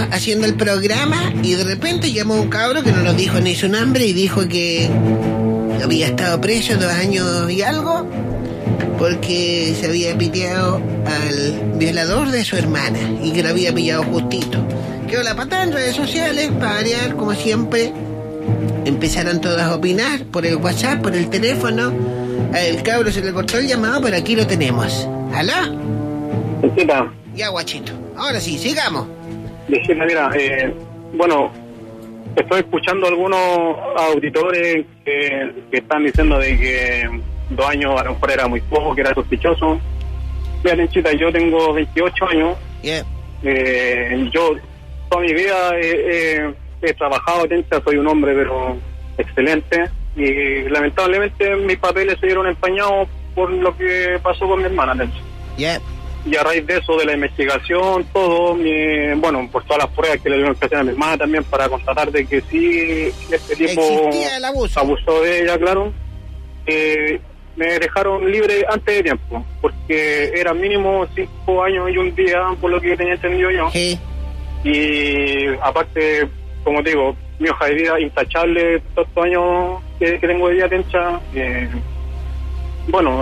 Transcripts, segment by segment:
haciendo el programa y de repente llamó un cabro que no nos dijo ni su nombre y dijo que había estado preso 2 años y algo porque se había piteado al violador de su hermana y que lo había pillado justito. Quedó la patada en redes sociales, para variar, como siempre. Empezaron todas a opinar por el WhatsApp, por el teléfono. El cabro se le cortó el llamado, pero aquí lo tenemos. ¿Aló? Viejita. Ya, guachito. Ahora sí, sigamos. Viejita, mira, bueno, estoy escuchando algunos auditores que están diciendo de que 2 años a lo mejor era muy poco, que era sospechoso. Mira, Tenchita, yo tengo 28 años. Yeah. Yo toda mi vida he trabajado, Tencha, soy un hombre pero excelente y lamentablemente mis papeles se vieron empañados por lo que pasó con mi hermana, Tencha. Yeah. Y a raíz de eso, de la investigación, todo, bueno, por todas las pruebas que le dieron que hacer a mi hermana también para constatar de que sí, este tipo existía el abuso. Abusó de ella, claro, me dejaron libre antes de tiempo, porque era mínimo 5 años y un día, por lo que tenía entendido yo. Sí. Y aparte, como te digo, mi hoja de vida intachable, todos estos años que tengo de vida, Tencha, bueno,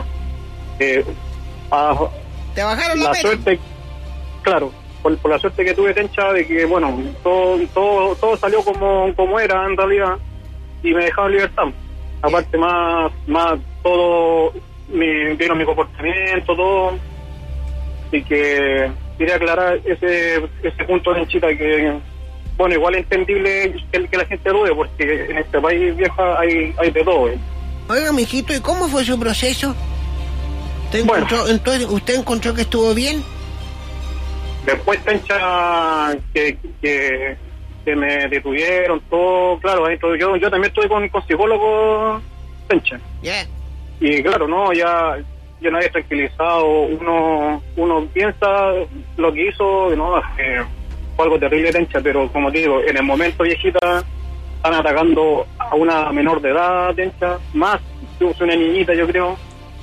¿Te bajaron la pena? suerte, claro, por la suerte que tuve, Tencha, de que, bueno, todo salió como era en realidad y me dejaron libertad. Aparte, más todo, vieron mi comportamiento, todo. Así que quería aclarar ese punto, Tenchita, que, bueno, igual es entendible que la gente dude, porque en este país, vieja, hay de todo. Oiga, mijito, ¿y cómo fue su proceso? Bueno. Entonces, ¿usted encontró que estuvo bien? Después, Tencha, que me detuvieron, todo, claro, entonces yo también estuve con psicólogo, Tencha. Yeah. Y claro, no, ya no había tranquilizado, uno piensa lo que hizo, no, fue algo terrible, Tencha, pero como te digo, en el momento, viejita, están atacando a una menor de edad, Tencha, más, una niñita, yo creo.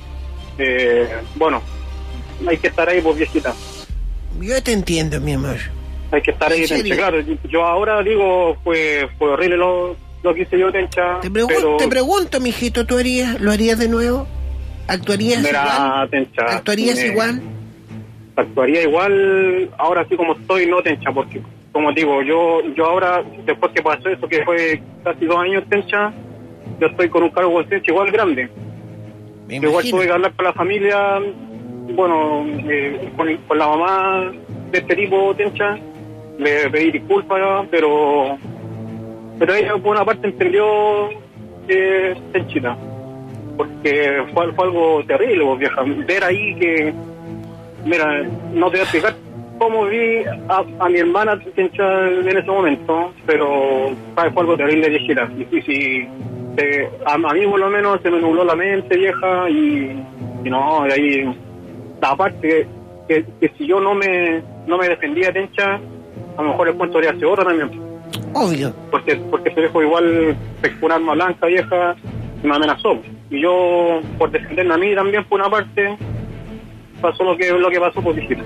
Bueno, hay que estar ahí, pues, viejita. Yo te entiendo, mi amor. Hay que estar ahí, Tencha. Claro, yo ahora digo, fue horrible lo que hice yo, Tencha. Te pregunto, mijito, ¿lo harías de nuevo? ¿Actuarías igual? Tencha, ¿Actuarías igual? Actuaría igual, ahora sí como estoy, no, Tencha, porque, como digo, yo ahora, después que pasó eso, que fue casi 2 años, Tencha, yo estoy con un cargo de conciencia igual grande. Igual tuve que hablar con la familia, bueno, con la mamá de este tipo, Tencha, le pedí disculpas, pero ella por una parte entendió Tenchita, porque fue algo terrible, pues, vieja, ver ahí que, mira, no te voy a explicar cómo vi a mi hermana, Tencha, en ese momento, pero fue algo terrible, viejita, y a mí por lo menos se me nubló la mente, vieja, y no, de ahí, aparte que si yo no me defendía, Tencha, a lo mejor el cuento habría sido otro también. Obvio. Porque se dejó igual pescó un arma blanca, vieja, y me amenazó. Y yo, por defenderme a mí también, por una parte, pasó lo que pasó, pues, viejita.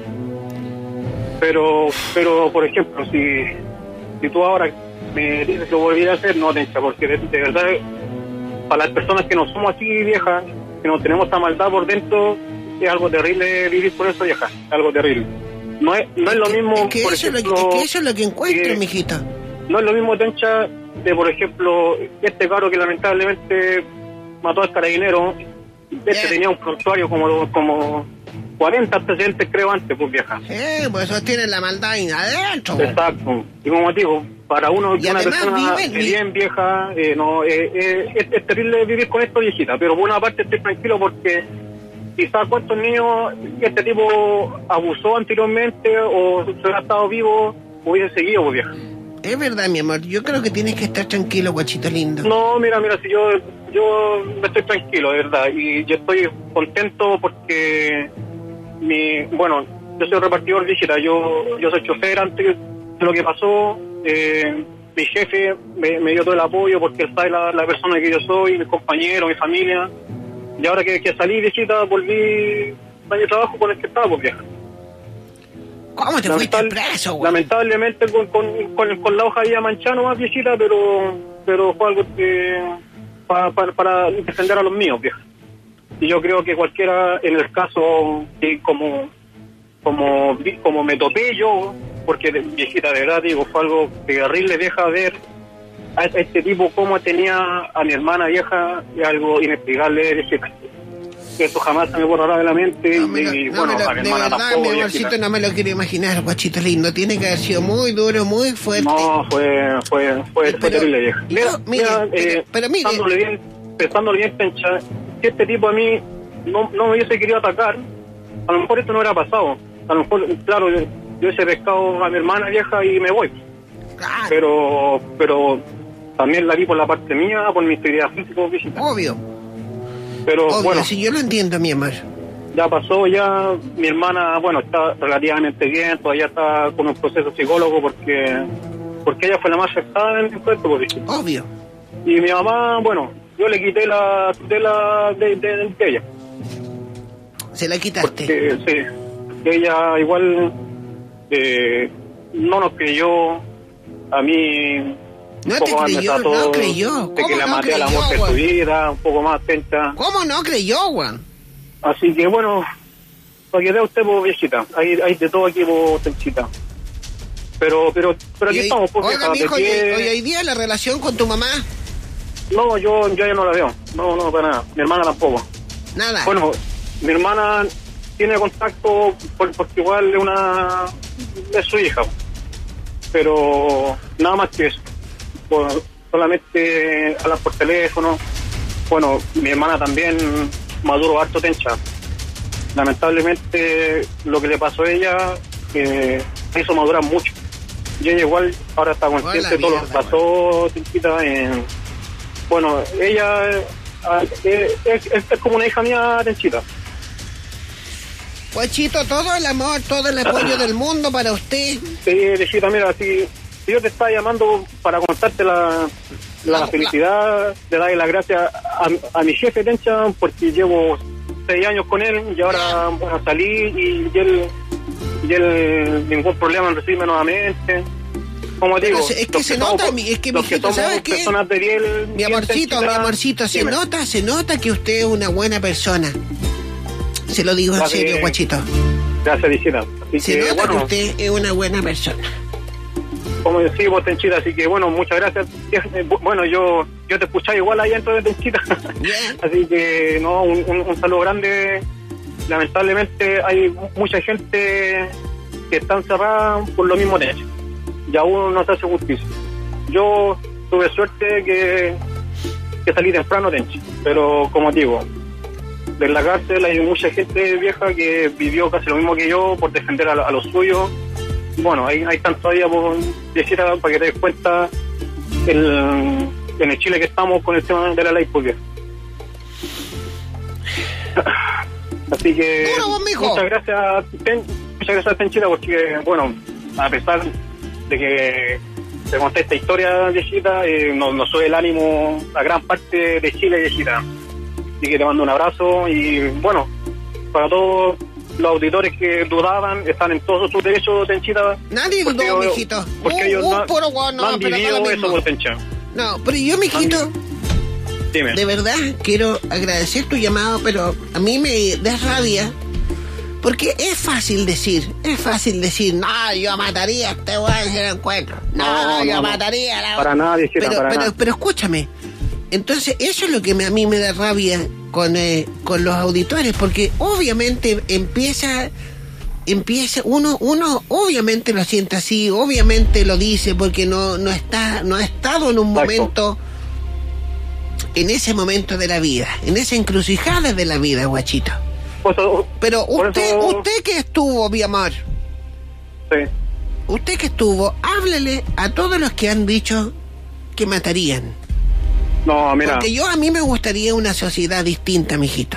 Pero por ejemplo, si tú ahora me dices que lo volviera a hacer, no, Tencha, porque de verdad, para las personas que no somos así, viejas, que no tenemos esta maldad por dentro, es algo terrible vivir por eso, vieja, es algo terrible. No es lo mismo, por ejemplo... eso es lo que encuentro, mijito. No es lo mismo, Tencha, de, por ejemplo, este cabro que lamentablemente mató al carabinero, tenía un prontuario como 40 antecedentes, creo, antes, pues, vieja. Pues eso tiene la maldad ahí adentro. Exacto. Y como digo, para uno que una persona bien vieja, es terrible vivir con esto, viejita, pero por una parte estoy tranquilo porque quizás cuántos niños este tipo abusó anteriormente o si hubiera estado vivo, hubiese seguido, pues, vieja. Es verdad, mi amor, yo creo que tienes que estar tranquilo, guachito lindo. No, mira, si yo estoy tranquilo, de verdad, y yo estoy contento porque yo soy repartidor, viejita, yo soy chofer antes de lo que pasó, mi jefe me dio todo el apoyo porque él sabe la persona que yo soy, mis compañeros, mi familia, y ahora que salí, viejita, volví a mi trabajo con el que estaba, pues, vieja. ¿Cómo te fuiste preso, güey? Lamentablemente con la hoja ya manchada más viejita, pero fue algo que para defender a los míos, vieja. Y yo creo que cualquiera, en el caso que como me topé yo, porque viejita, de verdad digo, fue algo terrible, vieja, ver a este tipo cómo tenía a mi hermana vieja, y algo inexplicable, viejita. Eso jamás se me borrará de la mente. A mi hermana tampoco. Mi amorcito, no me lo quiero imaginar, guachito lindo. Tiene que haber sido muy duro, muy fuerte. No, fue terrible, vieja. Mira, pero mire. Pensándole bien, Pencha, si este tipo a mí no me hubiese querido atacar, a lo mejor esto no hubiera pasado. A lo mejor, claro, yo hubiese pescado a mi hermana vieja y me voy. Claro. Pero también la vi por la parte mía, por mi integridad física. Obvio. Pero obvio, bueno, si yo lo entiendo, mi amor. Ya pasó, ya mi hermana, bueno, está relativamente bien, todavía está con un proceso psicólogo porque ella fue la más afectada en el cuerpo. Obvio. Y mi mamá, bueno, yo le quité la tutela de ella. ¿Se la quitaste? Porque, sí, ella igual no nos creyó a mí. No te creyó, no creyó. De que la maté a la muerte de su vida, un poco más atenta. ¿Cómo no creyó, Juan? Así que bueno, para que vea usted, pues, viejita, hay de todo aquí, pues, tenchita. Pero aquí estamos, pues. Oiga, mijo, hoy día la relación con tu mamá. No, yo ya no la veo. No, para nada. Mi hermana tampoco. Nada. Bueno, mi hermana tiene contacto porque igual es su hija. Pero nada más que eso. Solamente hablan por teléfono. Bueno, mi hermana también maduró harto, tencha. Lamentablemente lo que le pasó a ella me hizo madurar mucho. Y ella igual ahora está consciente de todo lo que pasó, tenchita. Bueno, ella es como una hija mía, tenchita. Guachito, todo el amor, todo el apoyo del mundo para usted. Sí, tenchita, mira, si yo te estaba llamando para contarte la felicidad, de darle las gracias a mi jefe, tencha, porque llevo 6 años con él y ahora, bueno, salí y él ningún problema en recibirme nuevamente. Como digo, es que se nota, es que mi hijito, ¿sabes qué? Personas de bien, mi amorcito, se nota que usted es una buena persona. Se lo digo en serio, guachito. Gracias, visita. Se nota que usted es una buena persona. Como decimos, tenchita, así que bueno, muchas gracias. Bueno, yo te escuchaba igual ahí dentro de tenchita. Yeah. Así que no, un saludo grande. Lamentablemente hay mucha gente que está encerrada por lo mismo hecho. Y aún no se hace justicia. Yo tuve suerte que salí temprano, tenchi, pero como digo, de la cárcel hay mucha gente vieja que vivió casi lo mismo que yo por defender a los suyos. Bueno, hay tanto todavía por decir, para que te des cuenta en el Chile que estamos con el tema de la ley, porque así que muchas gracias, Tenchita, porque bueno, a pesar de que te conté esta historia, viejita, nos sube el ánimo a gran parte de Chile, viejita. Así que te mando un abrazo y bueno, para todos los auditores que dudaban, están en todos sus derechos, Tenchita. Nadie dudó, mijito. Porque ellos no han vivido eso por Tencha. No, pero yo, mijito, dime. De verdad quiero agradecer tu llamado, pero a mí me da rabia. Porque es fácil decir, no, yo mataría a este weón si lo encuentro. No, yo mataría a la... Para nadie, pero escúchame. Entonces, eso es lo que a mí me da rabia con los auditores, porque obviamente empieza uno obviamente lo siente así, obviamente lo dice porque no ha estado en un momento, en ese momento de la vida, en esa encrucijada de la vida, guachito. Pero usted que estuvo, mi amor. Sí. Usted que estuvo, háblele a todos los que han dicho que matarían. No, mira. Porque a mí me gustaría una sociedad distinta, mijito.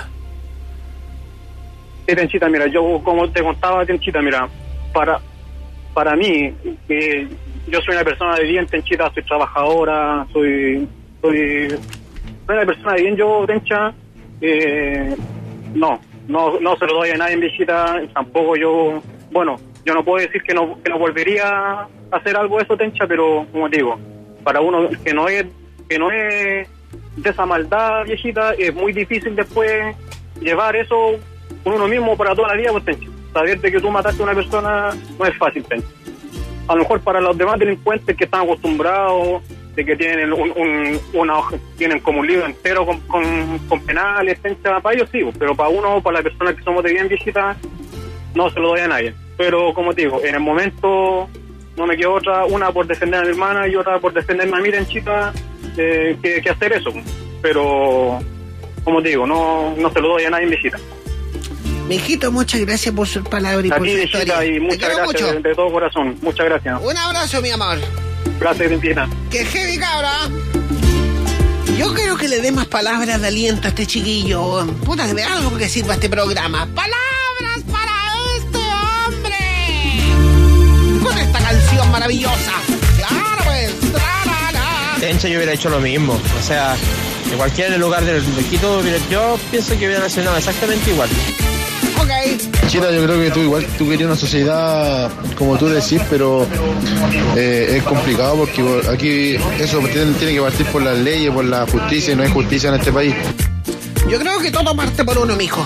Sí, Tenchita, mira, yo como te contaba, Tenchita, mira, para mí, yo soy una persona de bien, Tenchita, soy trabajadora, soy una persona de bien, yo, Tencha, no se lo doy a nadie, viejita, tampoco yo, bueno, yo no puedo decir que no volvería a hacer algo de eso, Tencha, pero como te digo, para uno que no es de esa maldad, viejita, es muy difícil después llevar eso con uno mismo para toda la vida, pues, Tencha. Saber de que tú mataste a una persona no es fácil, Tencha. A lo mejor para los demás delincuentes que están acostumbrados, de que tienen una hoja, tienen como un libro entero con penales, Tencha, para ellos sí, pero para uno, para las personas que somos de bien viejitas, no se lo doy a nadie. Pero como te digo, en el momento no me quedó otra, una por defender a mi hermana y otra por defenderme a mí, Tenchita, que hacer eso. Pero como te digo, no se lo doy a nadie, viejita. Mijito, muchas gracias por sus palabras y por su historia. Y muchas gracias de todo corazón. Muchas gracias. Un abrazo, mi amor. Gracias, viejita. ¡Qué heavy, cabra! Yo creo que le dé más palabras de aliento a este chiquillo. Puta, de algo que sirva este programa. ¡Palabras para este hombre! Con esta canción maravillosa. ¡Claro, pues! Tencha, yo hubiera hecho lo mismo. O sea, en cualquier lugar del Quito, yo pienso que hubiera reaccionado exactamente igual. Ok. Chita, yo creo que tú querías una sociedad como tú decís, pero es complicado porque aquí eso tiene que partir por las leyes, por la justicia, y no hay justicia en este país. Yo creo que todo parte por uno, mijo.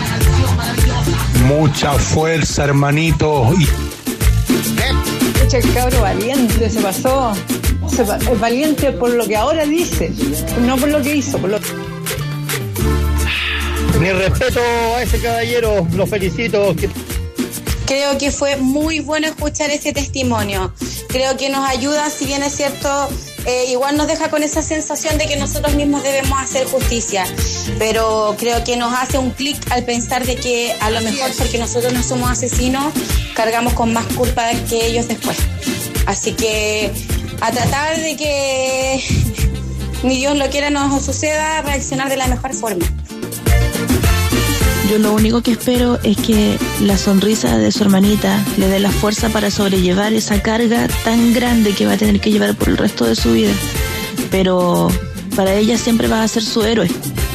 Mucha fuerza, hermanito. Pucha, el cabro valiente se pasó. Es valiente por lo que ahora dice, no por lo que hizo, por lo que... Mi respeto a ese caballero, lo felicito. Creo que fue muy bueno escuchar ese testimonio. Creo que nos ayuda, si bien es cierto, igual nos deja con esa sensación de que nosotros mismos debemos hacer justicia. Pero creo que nos hace un clic al pensar de que a lo mejor porque nosotros no somos asesinos, cargamos con más culpa que ellos después. Así que a tratar de que ni Dios lo quiera nos suceda, reaccionar de la mejor forma. Yo lo único que espero es que la sonrisa de su hermanita le dé la fuerza para sobrellevar esa carga tan grande que va a tener que llevar por el resto de su vida. Pero para ella siempre va a ser su héroe.